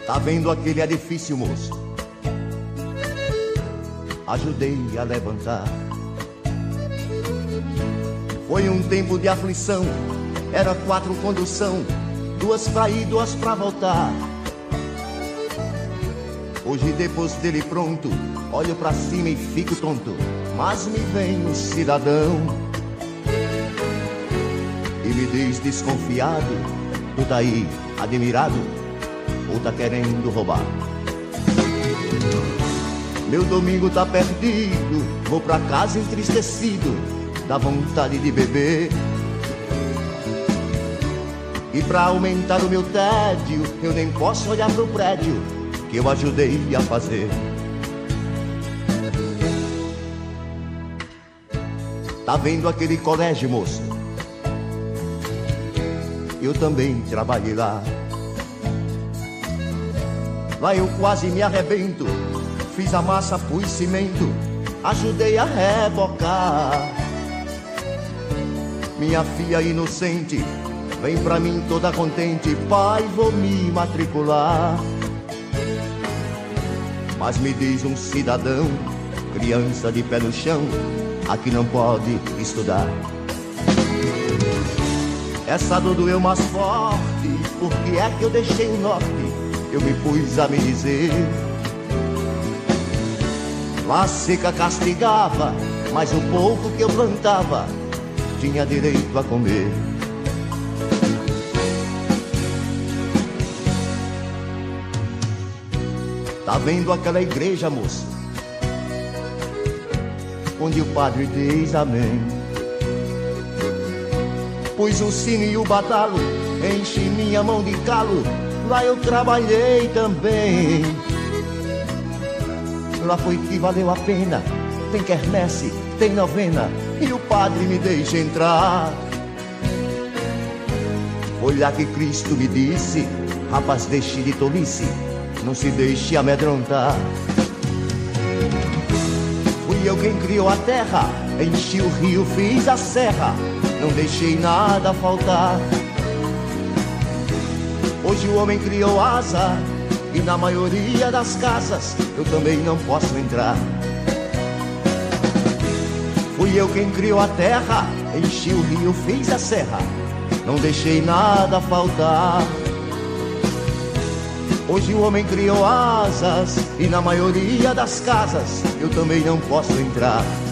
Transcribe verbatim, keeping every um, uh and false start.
Tá vendo aquele edifício, moço? Ajudei a levantar. Foi um tempo de aflição, era quatro condução, duas pra ir, duas pra voltar. Hoje depois dele pronto, olho pra cima e fico tonto, mas me vem um cidadão e me diz desconfiado: tu tá aí admirado ou tá querendo roubar? Meu domingo tá perdido, vou pra casa entristecido, dá vontade de beber. E pra aumentar o meu tédio, eu nem posso olhar pro prédio que eu ajudei a fazer. Tá vendo aquele colégio, moço? Eu também trabalhei lá. Lá eu quase me arrebento, fiz a massa, pus cimento, ajudei a rebocar. Minha filha inocente vem pra mim toda contente: pai, vou me matricular. Mas me diz um cidadão, criança de pé no chão, aqui não pode estudar. Essa dor doeu mais forte, porque é que eu deixei o norte, eu me pus a me dizer. Lá seca castigava, mas o pouco que eu plantava tinha direito a comer. Tá vendo aquela igreja, moço, onde o padre diz amém? Pus o sino e o badalo, enchi minha mão de calo, lá eu trabalhei também. Lá foi que valeu a pena, tem quermesse, tem novena, e o padre me deixa entrar. Foi lá que Cristo me disse: rapaz, deixe de tolice, não se deixe amedrontar. Fui eu quem criou a terra, enchi o rio, fiz a serra, não deixei nada faltar. Hoje o homem criou asa, e na maioria das casas eu também não posso entrar. Fui eu quem criou a terra, enchi o rio, fiz a serra, não deixei nada faltar. Hoje o homem criou asas, e na maioria das casas eu também não posso entrar.